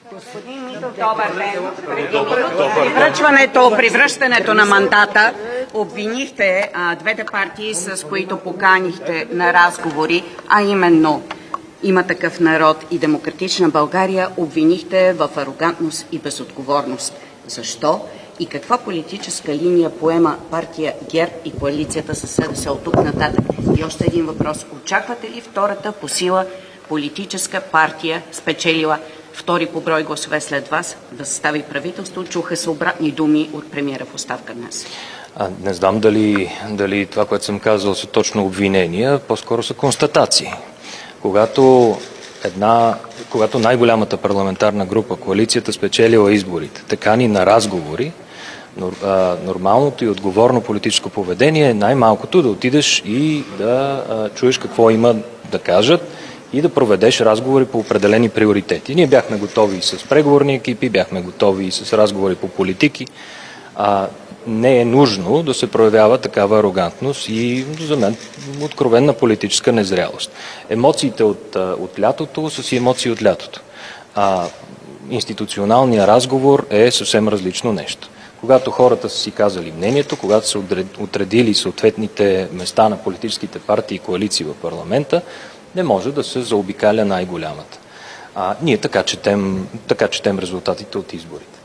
Господин Митов, добър ден. Преди връщането на мандата обвинихте двете партии, с които поканихте на разговори, а именно Има такъв народ и Демократична България, обвинихте в арогантност и безотговорност. Защо и каква политическа линия поема партия ГЕРБ и коалицията със СДС от тук нататък? И още един въпрос. Очаквате ли втората по сила политическа партия, спечелила втори по брой гласове след вас, да състави правителство? Чуха се обратни думи от премиера в оставка днес. Не знам дали това, което съм казал, са точно обвинения, по-скоро са констатации. Когато най-голямата парламентарна група, коалицията, спечелила изборите, такани на разговори, нормалното и отговорно политическо поведение е най-малкото да отидеш и да чуеш какво има да кажат и да проведеш разговори по определени приоритети. Ние бяхме готови и с преговорни екипи, бяхме готови и с разговори по политики. Не е нужно да се проявява такава арогантност и за мен откровенна политическа незрялост. Емоциите от лятото са си емоции от лятото. Институционалният разговор е съвсем различно нещо. Когато хората са си казали мнението, когато са отредили съответните места на политическите партии и коалиции в парламента, не може да се заобикаля най-голямата. Ние така четем резултатите от изборите.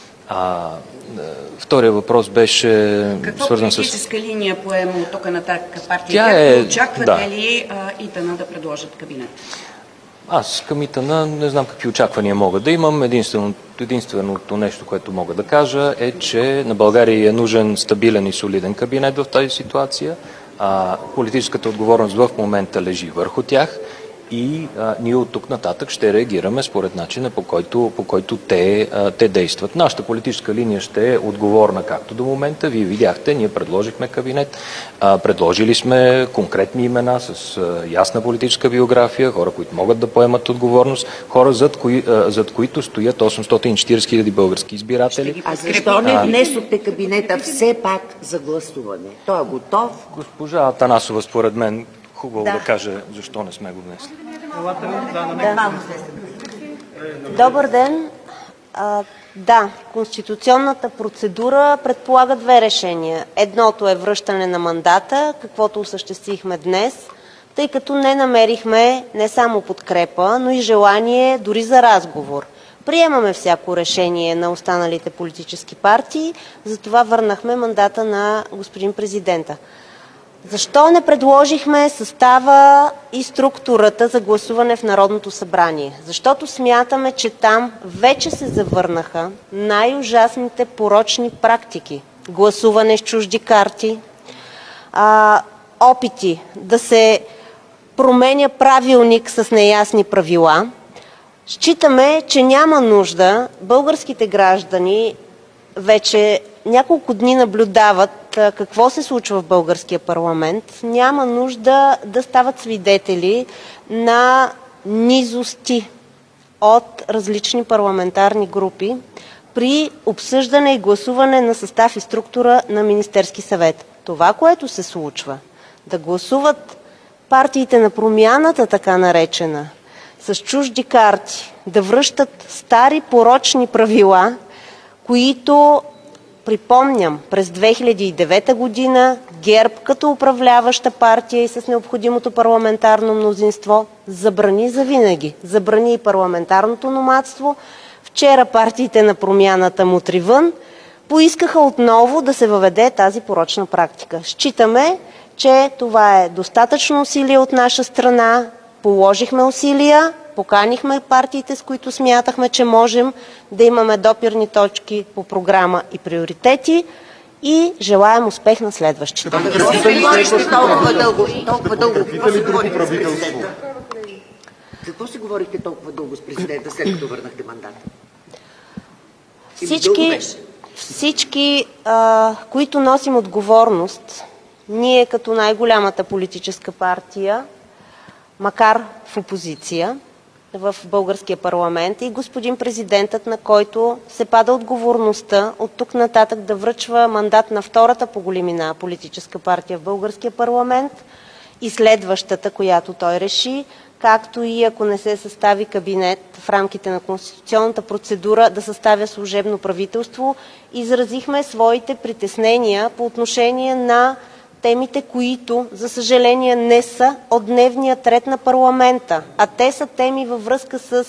Втория въпрос беше свързан с... Какво политическа линия поема от тук нататък партия? Очаквате ли ИТН да предложат кабинет? Аз към ИТН не знам какви очаквания мога да имам. Единственото нещо, което мога да кажа е, че на България е нужен стабилен и солиден кабинет в тази ситуация. Политическата отговорност в момента лежи върху тях и ние от тук нататък ще реагираме според начина, по който те действат. Нашата политическа линия ще е отговорна както до момента. Вие видяхте, ние предложихме кабинет, предложили сме конкретни имена с ясна политическа биография, хора, които могат да поемат отговорност, хора, зад които стоят 840 хиляди български избиратели. А защо не внесохте кабинета все пак за гласуване? Той е готов. Госпожа Атанасова, според мен, хубаво да каже защо не сме го внесли. Добър ден. Конституционната процедура предполага две решения. Едното е връщане на мандата, каквото осъществихме днес, тъй като не намерихме не само подкрепа, но и желание дори за разговор. Приемаме всяко решение на останалите политически партии, затова върнахме мандата на господин президента. Защо не предложихме състава и структурата за гласуване в Народното събрание? Защото смятаме, че там вече се завърнаха най-ужасните порочни практики. Гласуване с чужди карти, опити да се променя правилник с неясни правила. Считаме, че няма нужда българските граждани вече няколко дни наблюдават какво се случва в българския парламент. Няма нужда да стават свидетели на низости от различни парламентарни групи при обсъждане и гласуване на състав и структура на Министерски съвет. Това, което се случва, да гласуват партиите на промяната, така наречена, с чужди карти, да връщат стари порочни правила, които, припомням, през 2009 година ГЕРБ като управляваща партия и с необходимото парламентарно мнозинство забрани завинаги. Забрани и парламентарното номадство. Вчера партиите на промяната мутри вън поискаха отново да се въведе тази порочна практика. Считаме, че това е достатъчно усилие от наша страна. Положихме усилия, поканихме партиите, с които смятахме, че можем да имаме допирни точки по програма и приоритети и желаем успех на следващите. Какво си говорихте толкова дълго с президента, след като върнахте мандата? Всички, които носим отговорност, ние като най-голямата политическа партия, макар в опозиция в българския парламент, и господин президентът, на който се пада отговорността от тук нататък да връчва мандат на втората по големина политическа партия в българския парламент и следващата, която той реши, както и ако не се състави кабинет в рамките на конституционната процедура, да съставя служебно правителство. Изразихме своите притеснения по отношение на темите, които, за съжаление, не са от дневния ред на парламента, а те са теми във връзка с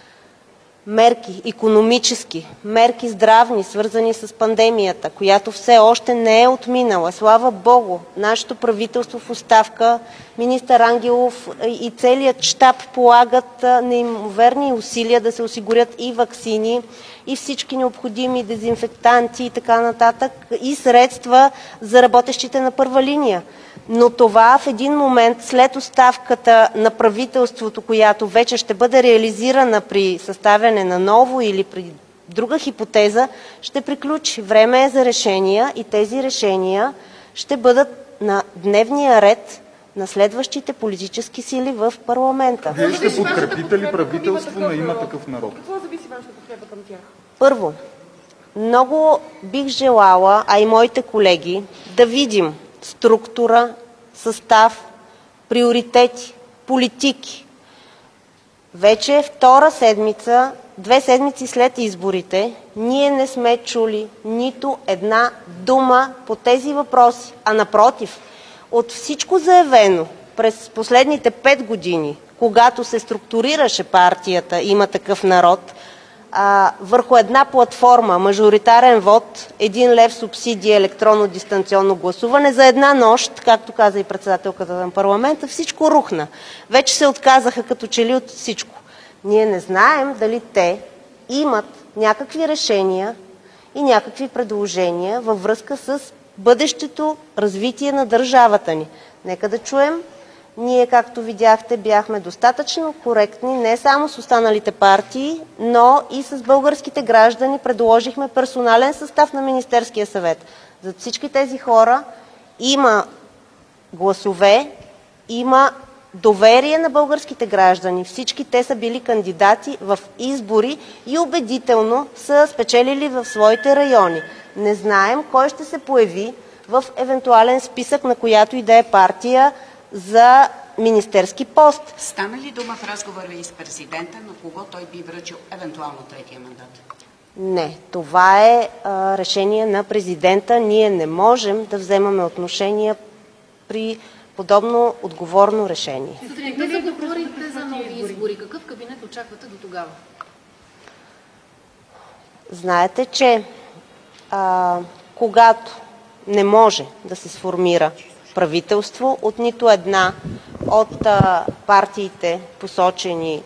мерки икономически, мерки здравни, свързани с пандемията, която все още не е отминала. Слава Богу, нашето правителство в оставка, министър Ангелов и целият щаб полагат неимоверни усилия да се осигурят и ваксини, и всички необходими дезинфектанти и така нататък, и средства за работещите на първа линия. Но това в един момент, след оставката на правителството, която вече ще бъде реализирана при съставяне на ново или при друга хипотеза, ще приключи. Време е за решения и тези решения ще бъдат на дневния ред на следващите политически сили в парламента. Вие ще подкрепите ли правителство на „Има такъв народ“? Какво зависи вашата подкрепа към тях? Първо, много бих желала, а и моите колеги, да видим структура, състав, приоритети, политики. Вече втора седмица, 2 седмици след изборите, ние не сме чули нито една дума по тези въпроси, а напротив, от всичко заявено през последните 5 години, когато се структурираше партията „Има такъв народ“, върху една платформа, мажоритарен вод, 1 лев субсидия, електронно дистанционно гласуване, за една нощ, както каза и председателката на парламента, всичко рухна. Вече се отказаха като че ли от всичко. Ние не знаем дали те имат някакви решения и някакви предложения във връзка с бъдещето развитие на държавата ни. Нека да чуем. Ние, както видяхте, бяхме достатъчно коректни не само с останалите партии, но и с българските граждани. Предложихме персонален състав на Министерския съвет. За всички тези хора има гласове, има доверие на българските граждани. Всички те са били кандидати в избори и убедително са спечелили в своите райони. Не знаем кой ще се появи в евентуален списък на която и да е партия за министерски пост. Стана ли дума в разговора и с президента, на кого той би връчил евентуално третия мандат? Не, това е решение на президента. Ние не можем да вземаме отношение при подобно отговорно решение. Сутринта заговорите за нови избори. Какъв кабинет очаквате до тогава? Знаете, че когато не може да се сформира правителство от нито една от партиите, посочени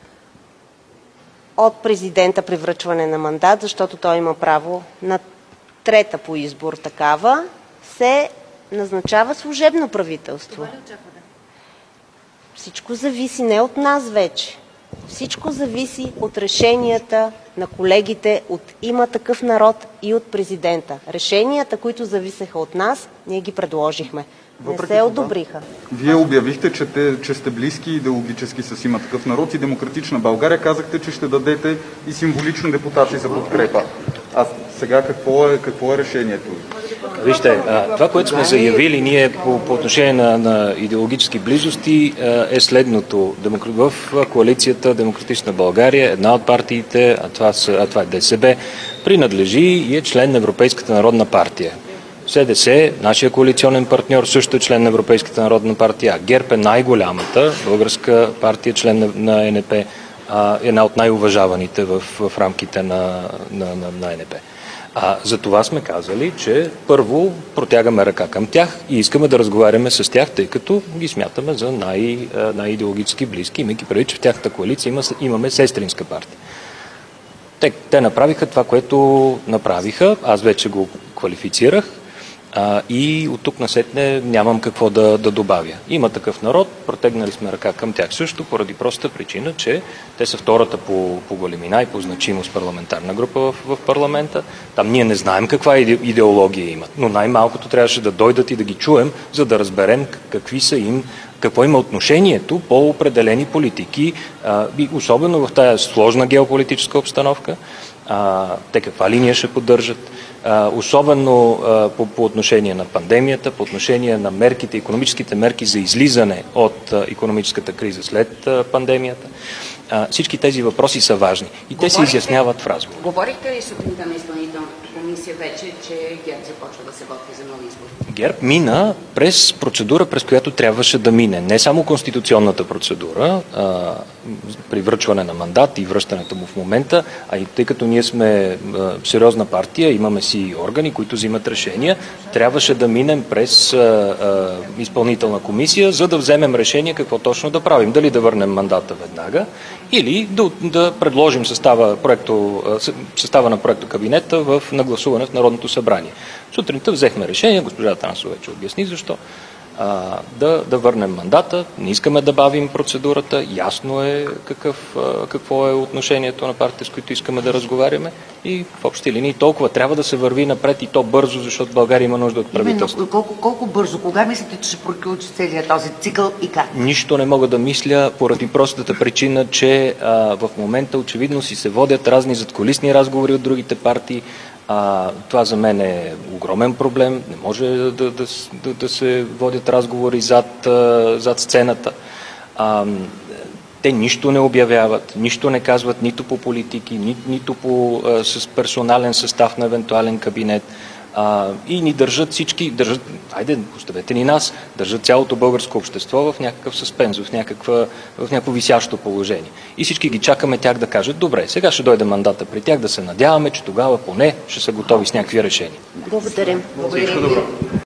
от президента при връчване на мандат, защото той има право на трета по избор такава, се назначава служебно правителство. Това ли очаквате? Всичко зависи не от нас вече. Всичко зависи от решенията на колегите от „Има такъв народ“ и от президента. Решенията, които зависеха от нас, ние ги предложихме. Не се одобриха. Вие обявихте, че сте близки идеологически с „Има такъв народ“ и Демократична България. Казахте, че ще дадете и символично депутати за подкрепа. А сега какво е решението? Вижте, това, което сме заявили ние по отношение на идеологически близости е следното. В коалицията Демократична България, една от партиите, това е ДСБ, принадлежи и е член на Европейската народна партия. СДС, нашия коалиционен партньор, също е член на Европейската народна партия. ГЕРБ е най-голямата българска партия, член на ЕНП, една от най-уважаваните в рамките на ЕНП. За това сме казали, че първо протягаме ръка към тях и искаме да разговаряме с тях, тъй като ги смятаме за най-идеологически близки, имайки предвид, че в тяхната коалиция имаме сестринска партия. Те направиха това, което направиха, аз вече го квалифицирах и от тук насетне нямам какво да добавя. „Има такъв народ“, протегнали сме ръка към тях също, поради простата причина, че те са втората по големина и по значимост парламентарна група в парламента. Там ние не знаем каква идеология имат, но най-малкото трябваше да дойдат и да ги чуем, за да разберем какво има отношението по определени политики, особено в тая сложна геополитическа обстановка. те каква линия ще поддържат, особено по отношение на пандемията, по отношение на мерките, икономическите мерки за излизане от икономическата криза след пандемията. Всички тези въпроси са важни и те се изясняват в разговор. Говорихте ли сутринта на изпълнителната комисия вече, че ГЕРБ започва да се готви за нови избори? ГЕРБ мина през процедура, през която трябваше да мине. Не само конституционната процедура при връчване на мандат и връщането му в момента, а и тъй като ние сме сериозна партия, имаме си органи, които взимат решения, трябваше да минем през изпълнителна комисия, за да вземем решение какво точно да правим. Дали да върнем мандата веднага или да предложим състава на проекто кабинета на гласуване в Народното събрание. Сутринта взехме решение, госпожа Атанасова вече обясни защо, да върнем мандата. Не искаме да бавим процедурата. Ясно е какво е отношението на партиите, с които искаме да разговаряме. И в общи линии толкова трябва да се върви напред и то бързо, защото България има нужда от правителство. Колко бързо? Кога мислите, че ще приключи целият този цикъл и как? Нищо не мога да мисля поради простата причина, че в момента очевидно си се водят разни задкулисни разговори от другите партии. Това за мен е огромен проблем. Не може да се водят разговори зад сцената. Те нищо не обявяват, нищо не казват нито по политики, нито с персонален състав на евентуален кабинет. И ни държат всички, айде, оставете ни нас, държат цялото българско общество в някакъв съспенс, в някакво висящо положение. И всички ги чакаме тях да кажат, добре, сега ще дойде мандата при тях, да се надяваме, че тогава поне ще са готови с някакви решения. Благодарим. Всичко добро.